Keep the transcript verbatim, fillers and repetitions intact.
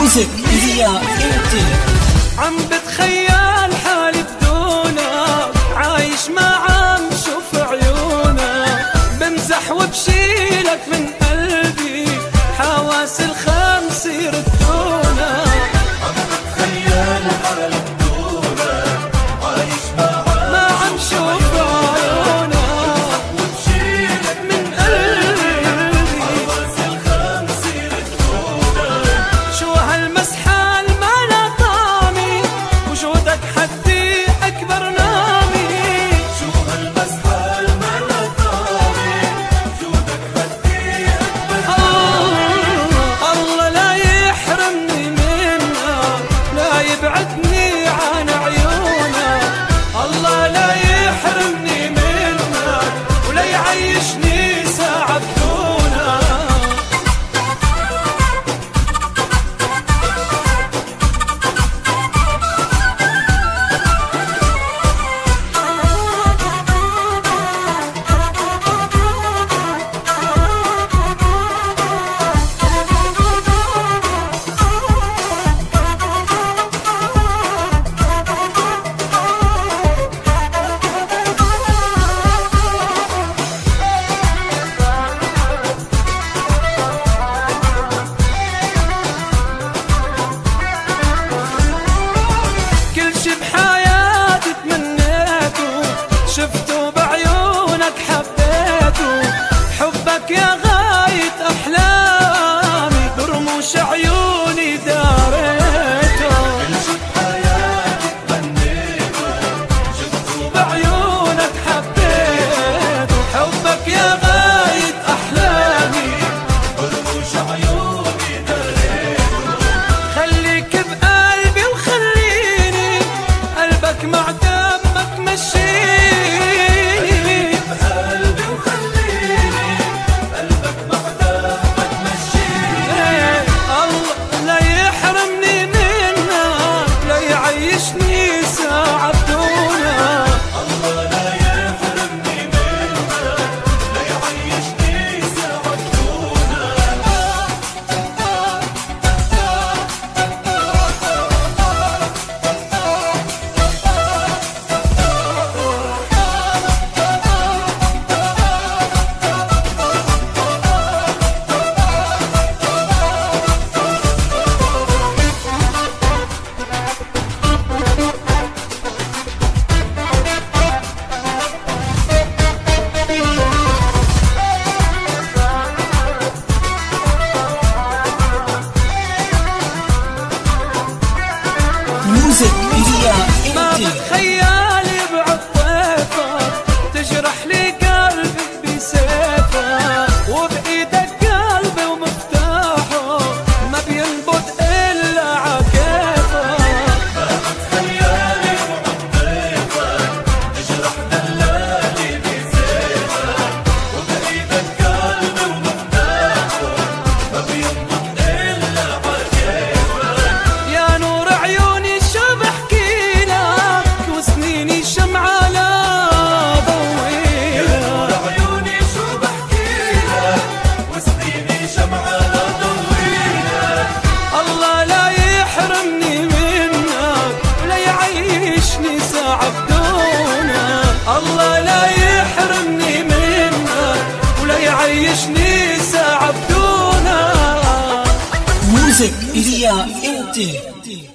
ميوزك إليا انتي. عم بتخيل حالي بدونك، عايش ما عم شوف عيونك، بمزح وبشيلك من قلبي، حواس الخمس يردونك. عم بتخيل حالي بدونك، عايش ما عم شوف عيونك، وبشيلك من قلبي، حواس الخمس يردونك. شو هالمسحة المعنى طعمي، وجودك حدي أكبر نامي. شو هالمسحة المعنى طعمي، وجودك حدي أكبر آه الله لا يحرمني منك، لا يبعدني عن عيونك. الله لا يحرمني منك، ولا يعيشني ساعة بدونك. شفته بعيونك حبيته، حبك يا غاية أحلامي، برموش عيوني داريته. كل شي بحياتي تمنيته، شفته بعيونك حبيته، حبك يا غاية أحلامي، برموش عيوني داريته. خليك بقلبي وخليني قلبك مع دمك مشي. ميوزك إليا ما انتي. بتخيل يبعد طيفك، تجرح لي قلبي بسيفك، وبإيدك قلبي ومفتاحه، ما بينبض إلا عكيفك. ما بتخيل يبعد طيفك، تجرح دلالي بسيفك، وبإيدك قلبي ومفتاحه، ما بينبض إلا عكيفك. يا نور عيوني شو بحكي لك، وسنيني شمعة لا ضويلك. يا نور عيوني شو بحكي لك، وسنيني شمعة لا ضويلك. الله لا يحرمني منك، ولا يعيشني ساعة بدونك. الله لا يحرمني منك، ولا يعيشني ساعة بدونك. ميوزك إليا انتي.